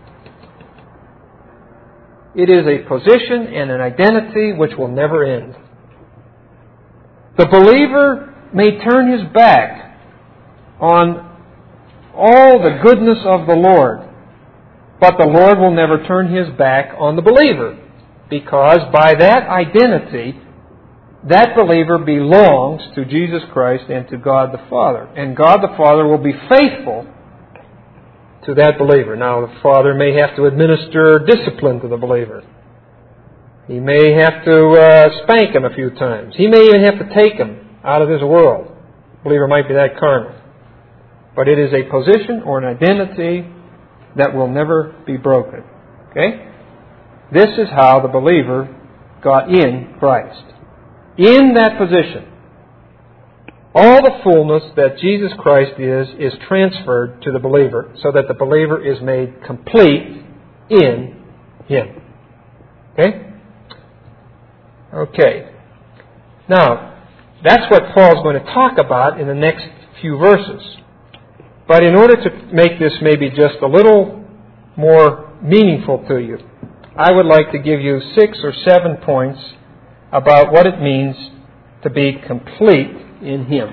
It is a position and an identity which will never end. The believer may turn his back on all the goodness of the Lord, but the Lord will never turn His back on the believer, because by that identity, that believer belongs to Jesus Christ and to God the Father. And God the Father will be faithful to that believer. Now, the Father may have to administer discipline to the believer. He may have to spank him a few times. He may even have to take him out of this world. The believer might be that carnal. But it is a position or an identity that will never be broken. Okay? This is how the believer got in Christ. In that position, all the fullness that Jesus Christ is transferred to the believer, so that the believer is made complete in Him. Okay? Okay. Now, that's what Paul's going to talk about in the next few verses. But in order to make this maybe just a little more meaningful to you, I would like to give you 6 or 7 points about what it means to be complete in Him.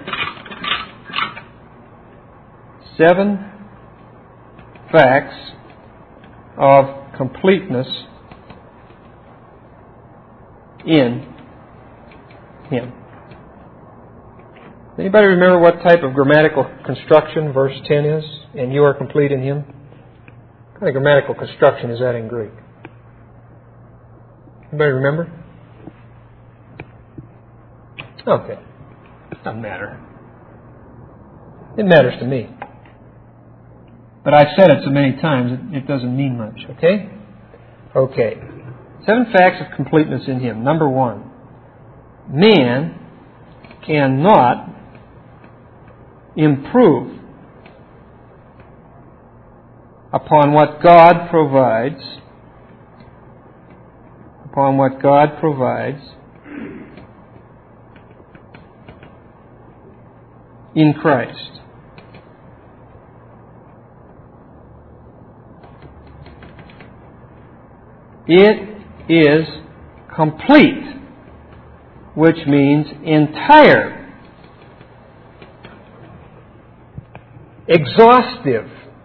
7 facts of completeness in Him. Anybody remember what type of grammatical construction verse 10 is? And you are complete in Him? What kind of grammatical construction is that in Greek? Anybody remember? Okay. Doesn't matter. It matters to me. But I've said it so many times, it doesn't mean much, okay? Okay. 7 facts of completeness in Him. Number 1. Man cannot improve upon what God provides, in Christ. It is complete, which means entire, exhaustive,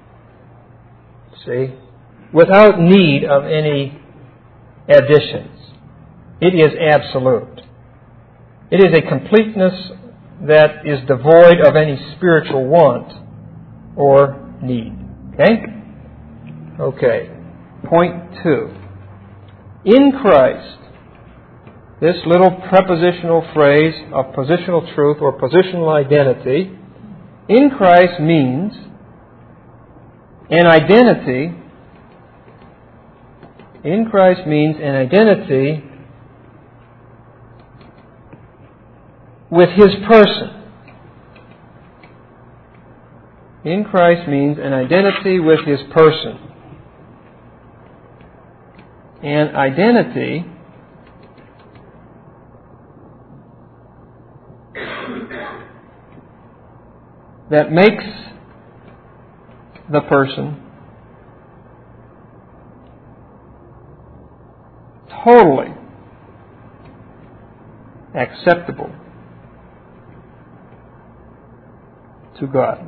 see, without need of any additions. It is absolute. It is a completeness that is devoid of any spiritual want or need. Okay? Okay. Point 2. In Christ, this little prepositional phrase of positional truth or positional identity, in Christ means an identity. In Christ means an identity with His person. In Christ means an identity with His person. An identity that makes the person totally acceptable to God.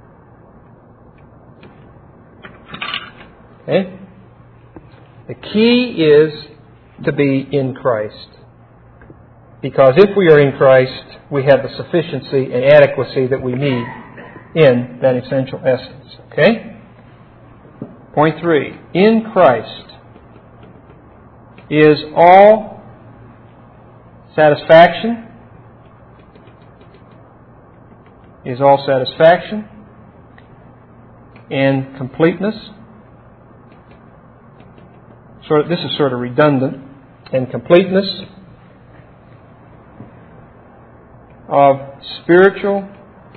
Okay? The key is to be in Christ. Because if we are in Christ, we have the sufficiency and adequacy that we need in that essential essence. Okay? Point 3. In Christ is all satisfaction, and completeness. This is sort of redundant. And completeness of spiritual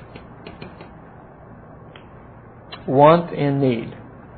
want and need.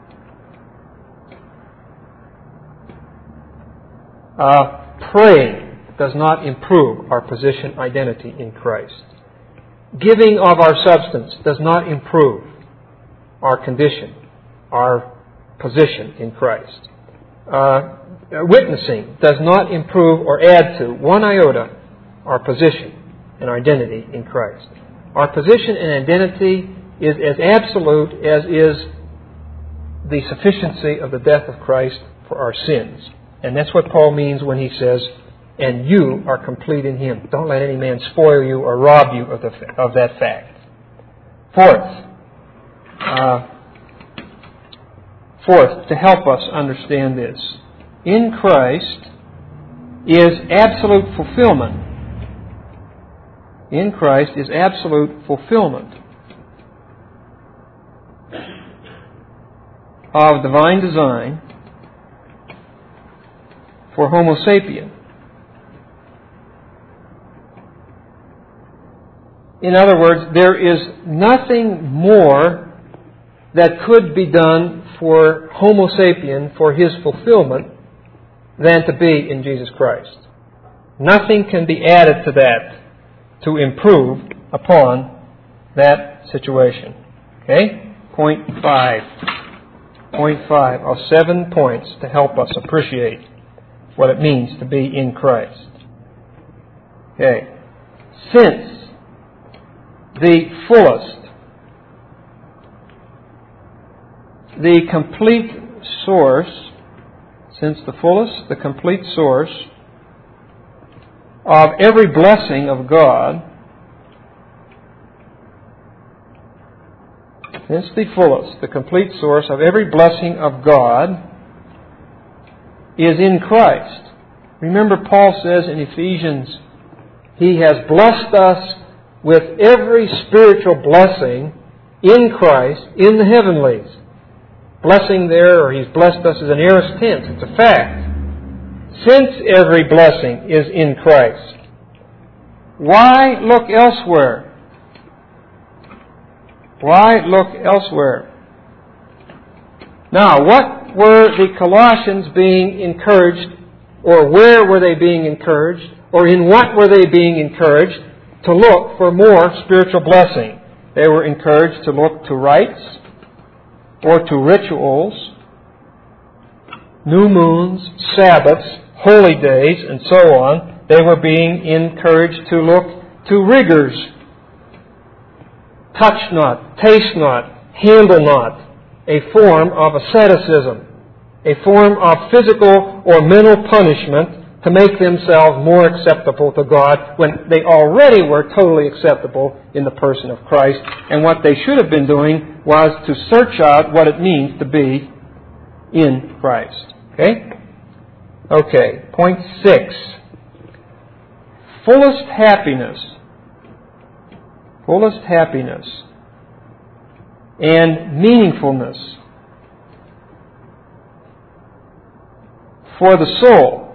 Praying does not improve our position identity in Christ. Giving of our substance does not improve our condition, our position in Christ. Witnessing does not improve or add to one iota our position and our identity in Christ. Our position and identity is as absolute as is the sufficiency of the death of Christ for our sins. And that's what Paul means when he says, and you are complete in Him. Don't let any man spoil you or rob you of that fact. Fourth, to help us understand this, in Christ is absolute fulfillment. In Christ is absolute fulfillment of divine design for Homo sapien. In other words, there is nothing more that could be done for Homo sapien, for his fulfillment, than to be in Jesus Christ. Nothing can be added to that to improve upon that situation. Okay? Point 5. Point 5 are 7 points to help us appreciate what it means to be in Christ. Okay. Since the fullest, the complete source, the complete source of every blessing of God Hence the fullest, the complete source of every blessing of God is in Christ. Remember, Paul says in Ephesians, He has blessed us with every spiritual blessing in Christ in the heavenlies. Blessing there, or He's blessed us, is an aorist tense. It's a fact. Since every blessing is in Christ, why look elsewhere? Why look elsewhere? Now, what were the Colossians being encouraged, or where were they being encouraged, or in what were they being encouraged to look for more spiritual blessing? They were encouraged to look to rites, or to rituals, new moons, Sabbaths, holy days, and so on. They were being encouraged to look to rigors. Touch not, taste not, handle not. A form of asceticism. A form of physical or mental punishment to make themselves more acceptable to God when they already were totally acceptable in the person of Christ. And what they should have been doing was to search out what it means to be in Christ. Okay? Okay, point 6. Fullest happiness. Fullest happiness and meaningfulness for the soul.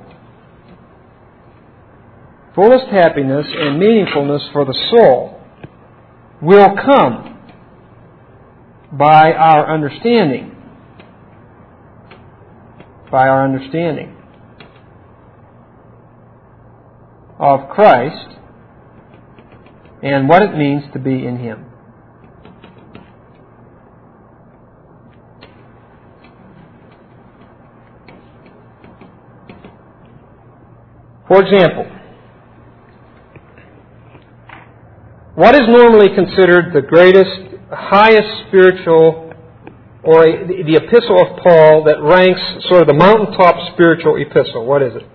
Fullest happiness and meaningfulness for the soul will come by our understanding. By our understanding of Christ and what it means to be in Him. For example, what is normally considered the greatest, highest spiritual, or the epistle of Paul that ranks sort of the mountaintop spiritual epistle? What is it?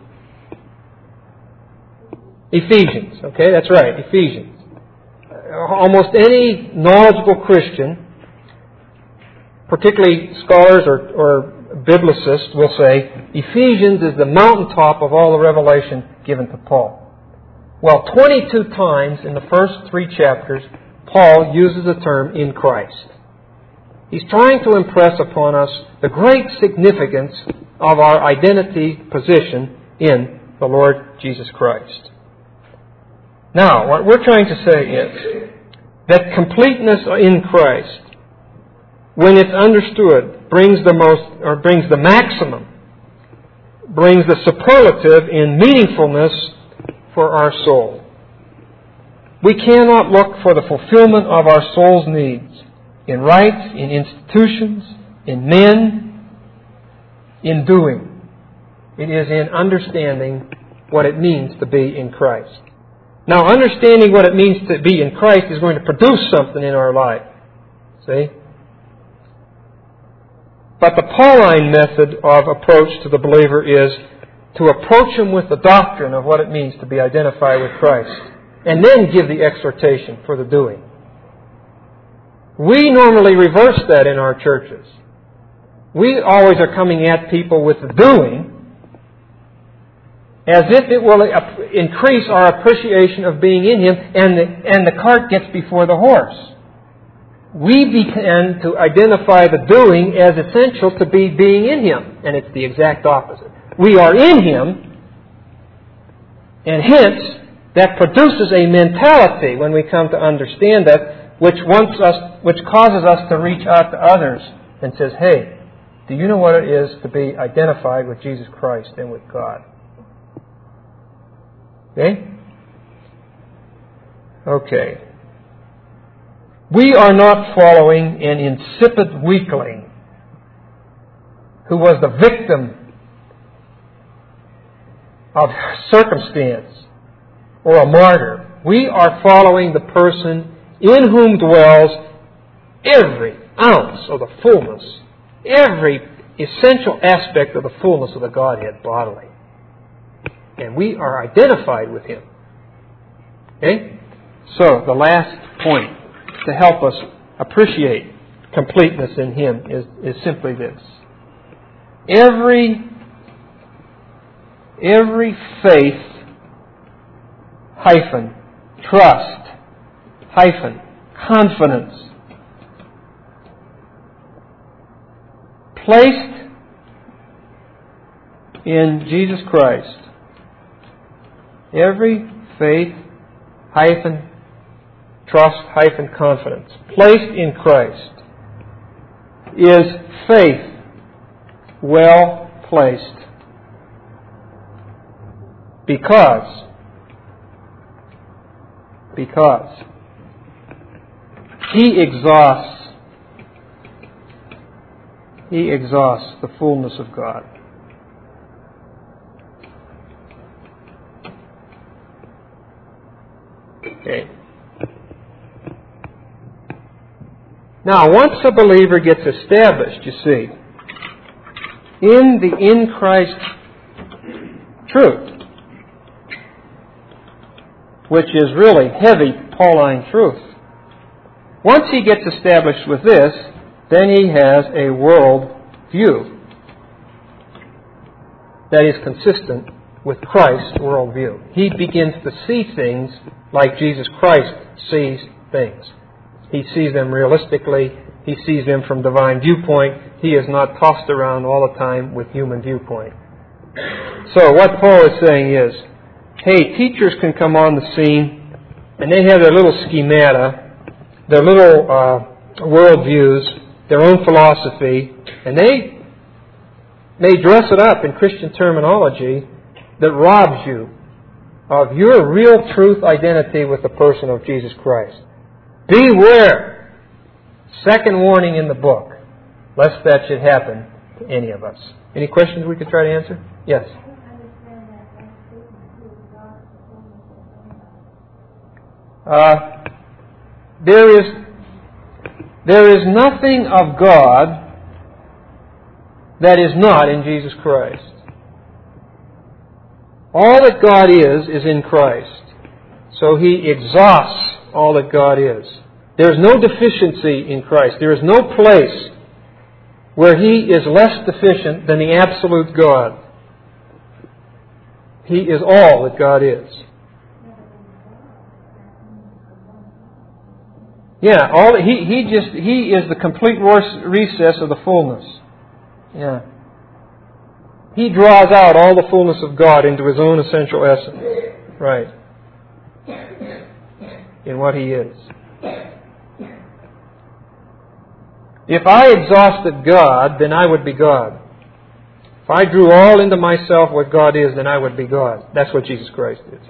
Ephesians. Okay, that's right, Ephesians. Almost any knowledgeable Christian, particularly scholars or biblicists, will say Ephesians is the mountaintop of all the revelation given to Paul. Well, 22 times in the first 3 chapters, Paul uses the term in Christ. He's trying to impress upon us the great significance of our identity position in the Lord Jesus Christ. Now, what we're trying to say is that completeness in Christ, when it's understood, brings the maximum, brings the superlative in meaningfulness for our soul. We cannot look for the fulfillment of our soul's needs in rites, in institutions, in men, in doing. It is in understanding what it means to be in Christ. Now, understanding what it means to be in Christ is going to produce something in our life. See? But the Pauline method of approach to the believer is to approach him with the doctrine of what it means to be identified with Christ, and then give the exhortation for the doing. We normally reverse that in our churches. We always are coming at people with the doing, as if it will increase our appreciation of being in Him, and the cart gets before the horse. We begin to identify the doing as essential to being in Him, and it's the exact opposite. We are in Him, and hence that produces a mentality when we come to understand that, which causes us to reach out to others and says, "Hey, do you know what it is to be identified with Jesus Christ and with God?" Okay? Okay. We are not following an insipid weakling who was the victim of circumstance or a martyr. We are following the person in whom dwells every ounce of the fullness, every essential aspect of the fullness of the Godhead bodily. And we are identified with Him. Okay? So, the last point to help us appreciate completeness in Him is simply this. Every faith hyphen trust hyphen confidence placed in Jesus Christ, every faith hyphen trust hyphen confidence placed in Christ is faith well placed, because He exhausts the fullness of God. Okay. Now, once a believer gets established, you see, in the in Christ truth, which is really heavy Pauline truth, once he gets established with this, then he has a world view that is consistent with Christ's worldview. He begins to see things like Jesus Christ sees things. He sees them realistically. He sees them from divine viewpoint. He is not tossed around all the time with human viewpoint. So what Paul is saying is, hey, teachers can come on the scene and they have their little schemata, their little worldviews, their own philosophy, and they may dress it up in Christian terminology that robs you of your real truth identity with the person of Jesus Christ. Beware! Second warning in the book, lest that should happen to any of us. Any questions we could try to answer? Yes? There is nothing of God that is not in Jesus Christ. All that God is in Christ. So He exhausts all that God is. There is no deficiency in Christ. There is no place where He is less deficient than the absolute God. He is all that God is. Yeah, He is the complete recess of the fullness. Yeah. He draws out all the fullness of God into His own essential essence. Right. In what He is. If I exhausted God, then I would be God. If I drew all into myself what God is, then I would be God. That's what Jesus Christ is.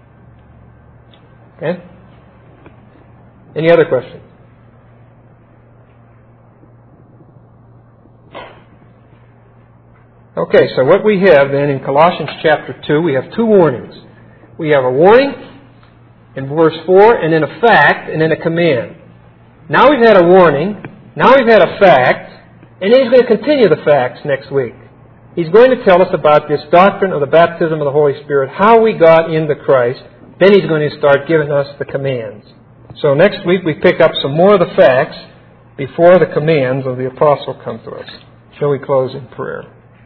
Okay? Any other questions? Okay, so what we have then in Colossians chapter 2, we have two warnings. We have a warning in verse 4, and then a fact, and then a command. Now we've had a warning, now we've had a fact, and then He's going to continue the facts next week. He's going to tell us about this doctrine of the baptism of the Holy Spirit, how we got into Christ. Then He's going to start giving us the commands. So next week we pick up some more of the facts before the commands of the apostle come to us. Shall we close in prayer?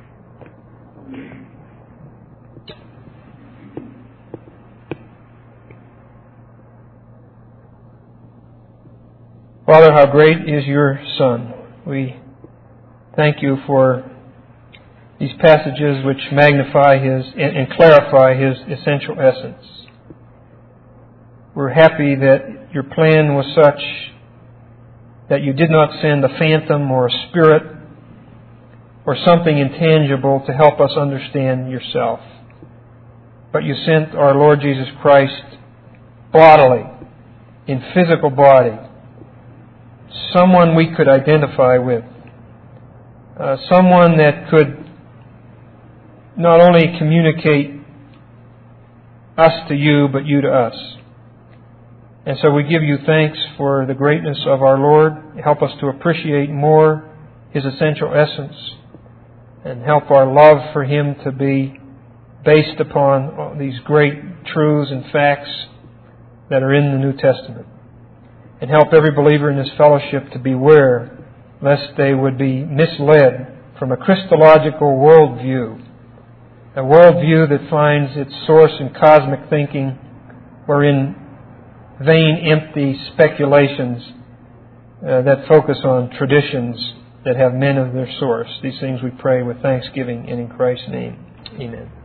Father, how great is your Son. We thank you for these passages which magnify His and clarify His essential essence. We're happy that your plan was such that you did not send a phantom or a spirit or something intangible to help us understand yourself. But you sent our Lord Jesus Christ bodily, in physical body, someone we could identify with, someone that could not only communicate us to you, but you to us. And so we give you thanks for the greatness of our Lord. Help us to appreciate more His essential essence, and help our love for Him to be based upon these great truths and facts that are in the New Testament. And help every believer in this fellowship to beware lest they would be misled from a Christological worldview, a worldview that finds its source in cosmic thinking or in vain, empty speculations that focus on traditions that have men as their source. These things we pray with thanksgiving and in Christ's name. Amen.